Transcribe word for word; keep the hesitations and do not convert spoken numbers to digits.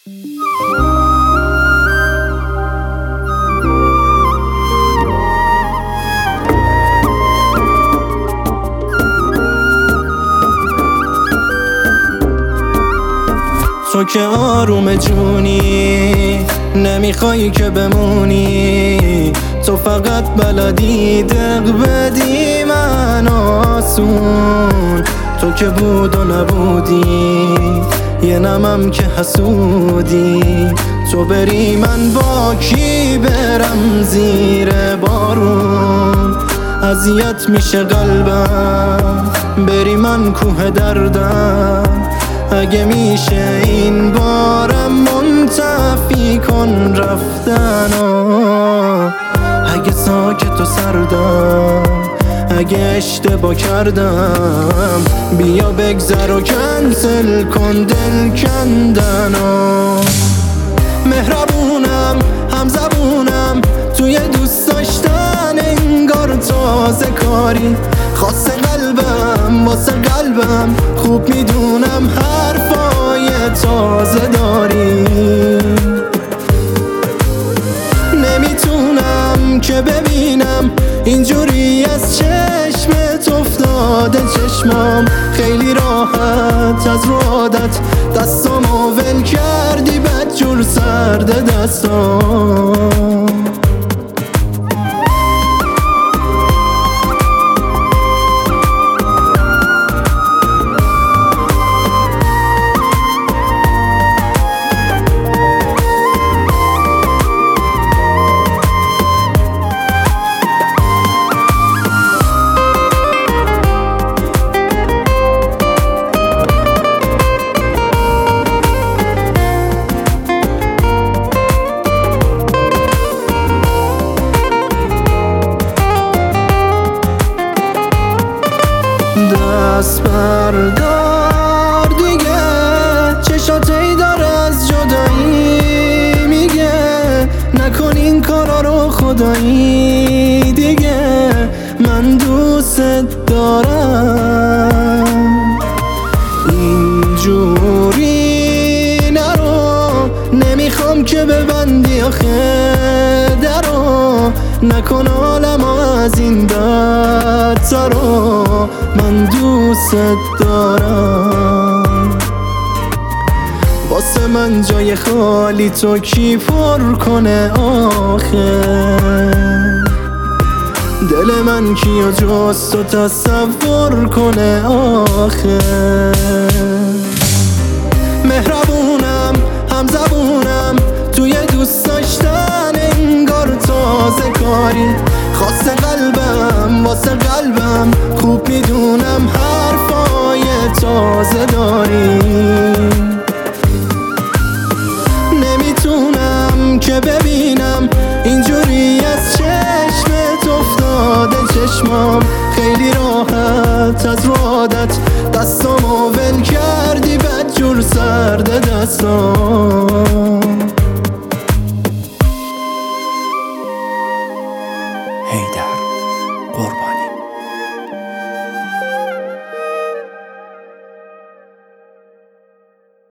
تو که آروم جونی، نمیخوای که بمونی، تو فقط بلدی دق بدی من آسون. تو که بود و نبودی، یه نمم که حسودی، تو بری من با کی برم زیر بارون. اذیت میشه قلبم، بری من کوه دردم، اگه میشه این بارم منتفی کن رفتنو. اگه ساکت و سردم، اگه اشتباه کردم، بیا بگذر و کنسل کن دل کندنو. مهربونم همزبونم توی دوست داشتن، انگار تازه کاری خاص قلبم واسه قلبم. خوب میدونم حرفای تازه داری، نمیتونم که ببینم اینجوری از چشمت افتاده چشمام. خیلی راحت از رو عادت دستامو ول کردی، بدجور سرد دستام. دست بردار دیگه، چشات ای داره از جدایی میگه، نکن این کارا رو خدایی دیگه. من دوست دارم اینجوری نرو، نمیخوام که ببندی آخه درو. نکن عالم از این بدترو، من دوست دارم. واسه من جای خالی تو کی پر کنه آخه؟ دل من کیو جز تو تصور کنه آخه؟ مهربونم همزبونم توی دوست داشتن، انگار تازه کاری خاص قلبم واسه قلبم. خوب میدونم حرفای تازه داری، نمیتونم که ببینم اینجوری از چشمت افتاده چشمام. خیلی راحت از رو عادت دستامو ول کردی، بدجور سرد دستام.